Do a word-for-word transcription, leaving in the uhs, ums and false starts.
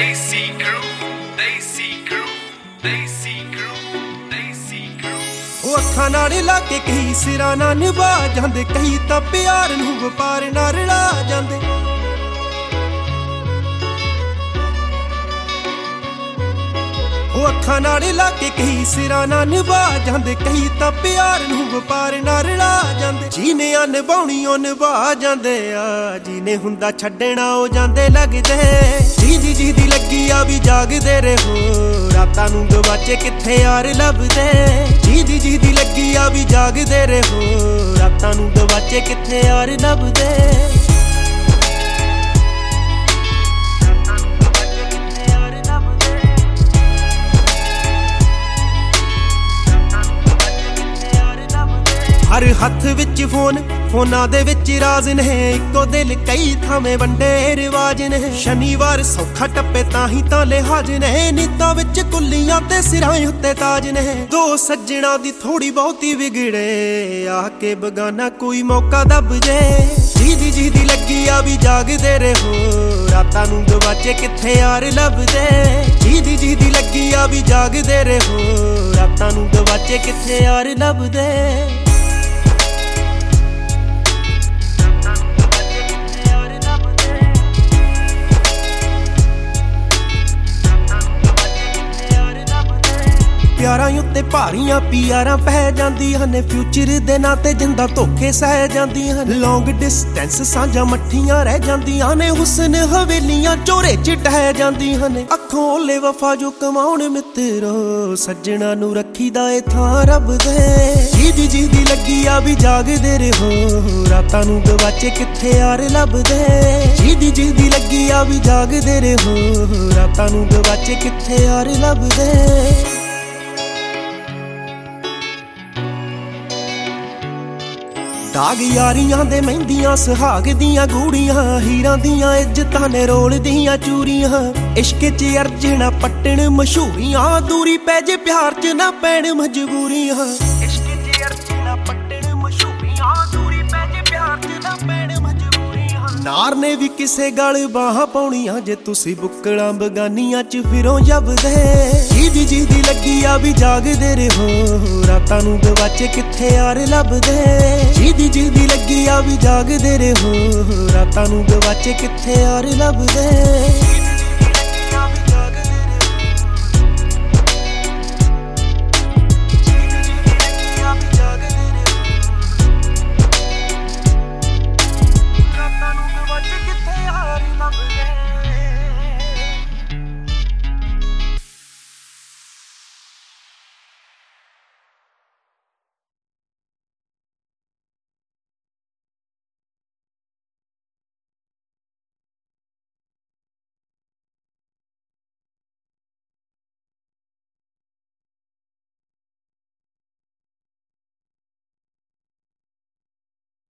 Desi crew, Desi crew, Desi crew, Desi crew। ਉਹ ਅੱਖਾਂ ਨਾਲ ਲਾ ਕੇ ਕਈ ਸਿਰਾਂ ਨਾਲ ਨਿਭਾ ਜਾਂਦੇ, ਕਈ ਤਾਂ ਪਿਆਰ ਨੂੰ ਵਪਾਰ ਨਾਲ ਰਲਾ ਜਾਂਦੇ। ਉਹ ਅੱਖਾਂ ਨਾਲ ਲਾ ਕੇ ਕਈ ਸਿਰਾਂ ਨਾਲ ਨਿਭਾ ਜਾਂਦੇ, ਕਈ ਤਾਂ ਪਿਆਰ ਨੂੰ ਵਪਾਰ ਨਾਲ ਰਲਾ ਜਾਂਦੇ। ਜੀਨੇ ਆ ਨਿਭਾਉਣੀ ਉਹ ਨਿਭਾ ਜਾਂਦੇ ਆ, ਜੀਨੇ ਹੁੰਦਾ ਛੱਡਣਾ ਉਹ ਜਾਂਦੇ ਲੱਗਦੇ। ਜੀਦੀ ਜੀਦੀ ਲੱਗੀ ਆ ਵੀ ਜਾਗਦੇ ਰਹੋ, ਰਾਤਾਂ ਨੂੰ ਗਵਾਚੇ ਕਿੱਥੇ ਯਾਰ ਲੱਭਦੇ। ਜੀਦੀ ਜੀਦੀ ਲੱਗੀ ਆ ਵੀ ਜਾਗਦੇ ਰਹੋ, ਰਾਤਾਂ ਨੂੰ ਗਵਾਚੇ ਕਿੱਥੇ ਯਾਰ ਲੱਭਦੇ। ਹਰ ਹੱਥ ਵਿੱਚ ਫੋਨ, ਫੋਨਾਂ ਦੇ ਵਿੱਚ ਰਾਜ਼ ਨੇ, ਇੱਕੋ ਦਿਲ ਕਈ ਥਾਵੇਂ ਵੰਡੇ ਰਿਵਾਜ ਨੇ। ਸ਼ਨੀਵਾਰ ਸੌਖਾ ਟੱਪੇ ਤਾਂ ਹੀ ਤਾਂ ਲਿਹਾਜ਼ ਨੇ, ਨੀਤਾਂ ਵਿੱਚ ਕੁੱਲੀਆਂ ਤੇ ਸਿਰਾਂ ਉੱਤੇ ਤਾਜ ਨੇ। ਦੋ ਸੱਜਣਾ ਦੀ ਥੋੜੀ ਬਹੁਤੀ ਵਿਗੜੇ, ਆ ਕੇ ਬਗਾਨਾ ਕੋਈ ਮੌਕਾ ਦੱਬ ਜੇ। ਜੀਦੀ ਜੀਦੀ ਲੱਗੀ ਆ ਵੀ ਜਾਗਦੇ ਰਹੋ, ਰਾਤਾਂ ਨੂੰ ਗਵਾਚੇ ਕਿੱਥੇ ਯਾਰ ਲੱਭਦੇ। ਜੀਦੀ ਜੀਦੀ ਲੱਗੀ ਆ ਵੀ ਜਾਗਦੇ ਰਹੋ, ਰਾਤਾਂ ਨੂੰ ਗਵਾਚੇ ਕਿੱਥੇ ਯਾਰ ਲੱਭਦੇ। ਪਿਆਰਾਂ ਉੱਤੇ ਭਾਰੀਆਂ ਪਿਆਰਾਂ ਪੈ ਜਾਂਦੀਆਂ ਨੇ, ਫਿਊਚਰ ਦੇ ਨਾਂ ਤੇ ਜਿੰਦਾ ਧੋਖੇ ਸਹਿ ਜਾਂਦੀਆਂ ਨੇ। ਲੌਂਗ ਡਿਸਟੈਂਸ ਸਾਂਝਾਂ ਮੱਠੀਆਂ ਰਹਿ ਜਾਂਦੀਆਂ ਨੇ, ਹੁਸਨ ਹਵੇਲੀਆਂ ਚੋਰੇ ਚ ਟਹਿ ਜਾਂਦੀਆਂ ਨੇ। ਅੱਖੋਂ ਓਲੇ ਵਫਾ ਜੋ ਕਮਾਉਣ ਮਿੱਤਰੋ, ਸੱਜਣਾ ਨੂੰ ਰੱਖੀਦਾ ਏ ਥਾਂ ਰੱਬ ਦੇ। ਜੀਦੀ ਜੀਦੀ ਲੱਗੀ ਆ ਵੀ ਜਾਗਦੇ ਰਹੋ, ਰਾਤਾਂ ਨੂੰ ਗਵਾਚੇ ਕਿੱਥੇ ਯਾਰ ਲੱਭਦੇ। ਜੀਦੀ ਜੀਦੀ ਲੱਗੀ ਆ ਵੀ ਜਾਗਦੇ ਰਹੋ, ਰਾਤਾਂ ਨੂੰ ਗਵਾਚੇ ਕਿੱਥੇ ਯਾਰ ਲੱਭਦੇ। ਦਾਗ ਯਾਰੀਆਂ ਦੇ ਮਹਿੰਦੀਆਂ, ਸੁਹਾਗ ਦੀਆਂ ਗੂੜੀਆਂ, ਹੀਰਾਂ ਦੀਆਂ ਇੱਜ਼ਤਾਂ ਨੇ ਰੋਲ ਦੀਆਂ ਚੂਰੀਆਂ। ਇਸ਼ਕ ਚ ਅਰਜਣਾ ਪੱਟਣ ਮਸ਼ਹੂਰੀਆਂ, ਦੂਰੀ ਪੈ ਜੇ ਪਿਆਰ ਚ ਨਾ ਪੈਣ ਮਜਬੂਰੀਆਂ। ਇਸ਼ਕ ਚ ਅਰਜਣਾ ਪੱਟਣ ਮਸ਼ਹੂਰੀਆਂ, ਦੂਰੀ ਪੈ ਜੇ ਪਿਆਰ ਚ ਨਾ ਪੈਣ ਮਜਬੂਰੀਆਂ। ਨਾਰ ਨੇ ਵੀ ਕਿਸੇ ਗਲ ਬਾਹਾਂ ਪਾਉਣੀਆਂ, ਜੇ ਤੁਸੀਂ ਬੁੱਕਲਾਂ ਬਗਾਨੀਆਂ ਚ ਫਿਰੋਂ ਜਬਦੇ। ਜੀਦੀ ਜੀਦੀ ਲੱਗੀ ਆ ਵੀ ਜਾਗਦੇ ਰਹੋ, ਰਾਤਾਂ ਨੂੰ ਗਵਾਚੇ ਕਿੱਥੇ ਯਾਰ ਲੱਭਦੇ। ਜੀਦੀ ਜੀਦੀ ਲੱਗੀ ਆ ਵੀ ਜਾਗਦੇ ਰਹੋ, ਰਾਤਾਂ ਨੂੰ ਗਵਾਚੇ ਕਿੱਥੇ ਯਾਰ ਲੱਭਦੇ।